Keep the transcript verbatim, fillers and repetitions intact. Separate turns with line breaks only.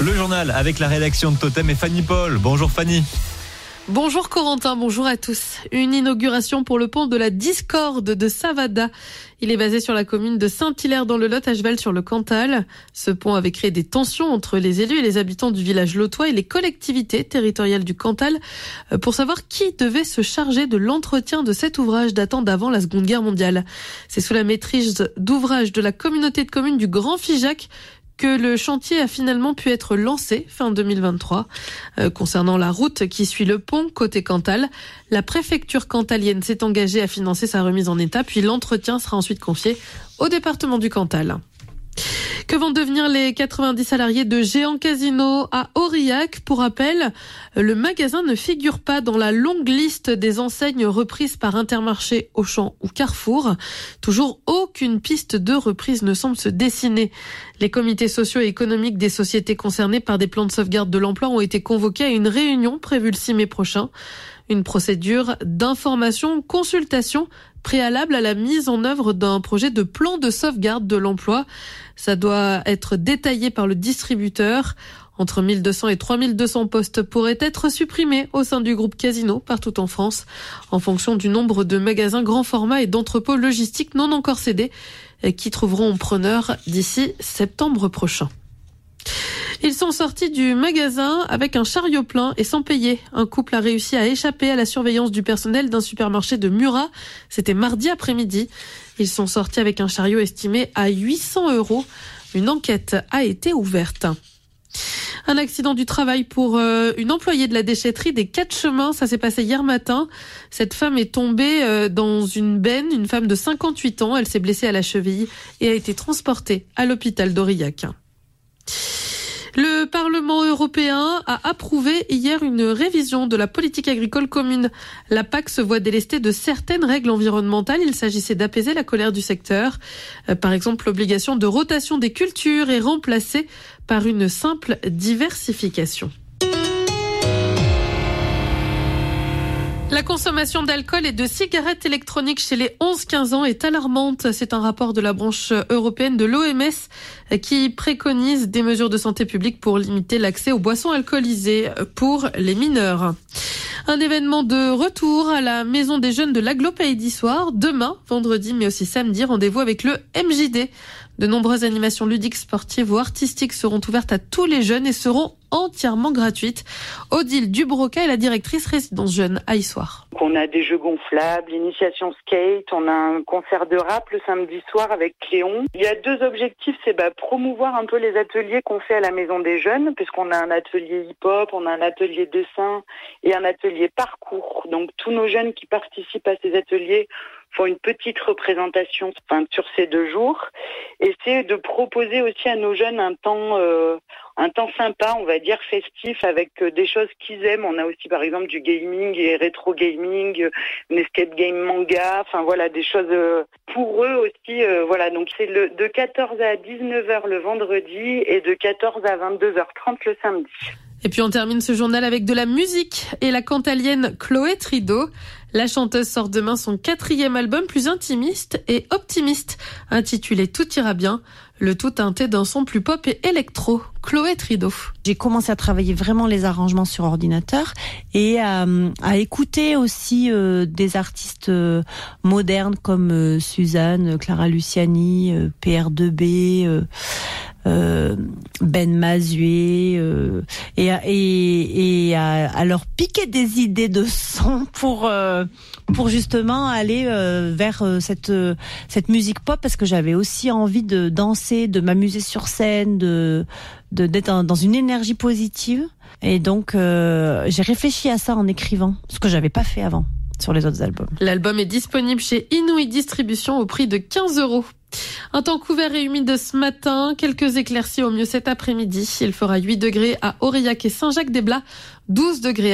Le journal avec la rédaction de Totem et Fanny Paul. Bonjour Fanny.
Bonjour Corentin, bonjour à tous. Une inauguration pour le pont de la Discorde de Savada. Il est basé sur la commune de Saint-Hilaire dans le Lot, à cheval sur le Cantal. Ce pont avait créé des tensions entre les élus et les habitants du village lotois et les collectivités territoriales du Cantal pour savoir qui devait se charger de l'entretien de cet ouvrage datant d'avant la Seconde Guerre mondiale. C'est sous la maîtrise d'ouvrage de la communauté de communes du Grand Figeac que le chantier a finalement pu être lancé fin deux mille vingt-trois. Euh, concernant la route qui suit le pont côté Cantal, la préfecture cantalienne s'est engagée à financer sa remise en état, puis l'entretien sera ensuite confié au département du Cantal. Que vont devenir les quatre-vingt-dix salariés de Géant Casino à Aurillac? Pour rappel, le magasin ne figure pas dans la longue liste des enseignes reprises par Intermarché, Auchan ou Carrefour. Toujours aucune piste de reprise ne semble se dessiner. Les comités sociaux et économiques des sociétés concernées par des plans de sauvegarde de l'emploi ont été convoqués à une réunion prévue le six mai prochain. Une procédure d'information, consultation préalable à la mise en œuvre d'un projet de plan de sauvegarde de l'emploi. Ça doit être détaillé par le distributeur. Entre mille deux cents et trois mille deux cents postes pourraient être supprimés au sein du groupe Casino partout en France, en fonction du nombre de magasins grand format et d'entrepôts logistiques non encore cédés qui trouveront preneur d'ici septembre prochain. Ils sont sortis du magasin avec un chariot plein et sans payer. Un couple a réussi à échapper à la surveillance du personnel d'un supermarché de Murat. C'était mardi après-midi. Ils sont sortis avec un chariot estimé à huit cents euros. Une enquête a été ouverte. Un accident du travail pour euh, une employée de la déchetterie des Quatre Chemins. Ça s'est passé hier matin. Cette femme est tombée euh, dans une benne, une femme de cinquante-huit ans. Elle s'est blessée à la cheville et a été transportée à l'hôpital d'Aurillac. Le Parlement européen a approuvé hier une révision de la politique agricole commune. La P A C se voit délestée de certaines règles environnementales. Il s'agissait d'apaiser la colère du secteur. Par exemple, l'obligation de rotation des cultures est remplacée par une simple diversification. La consommation d'alcool et de cigarettes électroniques chez les onze quinze ans est alarmante. C'est un rapport de la branche européenne de l'O M S qui préconise des mesures de santé publique pour limiter l'accès aux boissons alcoolisées pour les mineurs. Un événement de retour à la Maison des Jeunes de l'Aglo Pays d'Issoire. Demain, vendredi, mais aussi samedi, rendez-vous avec le M J D. De nombreuses animations ludiques, sportives ou artistiques seront ouvertes à tous les jeunes et seront entièrement gratuites. Odile Dubroca est la directrice résidence jeune à Issoire.
On a des jeux gonflables, l'initiation skate, on a un concert de rap le samedi soir avec Cléon. Il y a deux objectifs, c'est bah, promouvoir un peu les ateliers qu'on fait à la Maison des Jeunes, puisqu'on a un atelier hip-hop, on a un atelier dessin et un atelier parcours. Donc tous nos jeunes qui participent à ces ateliers font une petite représentation enfin, sur ces deux jours. Et c'est de proposer aussi à nos jeunes un temps, euh, un temps sympa, on va dire festif, avec euh, des choses qu'ils aiment. On a aussi par exemple du gaming et rétro gaming, euh, une escape game manga, enfin voilà, des choses euh, pour eux aussi. Euh, voilà, donc c'est le, de quatorze à dix-neuf heures le vendredi et de quatorze à vingt-deux heures trente le samedi.
Et puis on termine ce journal avec de la musique et la cantalienne Chloé Trido. La chanteuse sort demain son quatrième album plus intimiste et optimiste, intitulé Tout ira bien, le tout teinté d'un son plus pop et électro. Chloé Trido.
J'ai commencé à travailler vraiment les arrangements sur ordinateur et à, à écouter aussi euh, des artistes euh, modernes comme euh, Suzanne, Clara Luciani, euh, P R deux B, euh, euh, Ben Mazué, euh, et, et, et à, à leur piquer des idées de son pour euh, pour justement aller euh, vers euh, cette euh, cette musique pop, parce que j'avais aussi envie de danser, de m'amuser sur scène, de de d'être dans une énergie positive. Et donc euh, j'ai réfléchi à ça en écrivant, ce que j'avais pas fait avant sur les autres albums.
L'album est disponible chez Inouï Distribution au prix de quinze euros. Un temps couvert et humide ce matin, quelques éclaircies au mieux cet après-midi. Il fera huit degrés à Aurillac et Saint-Jacques-des-Blas, douze degrés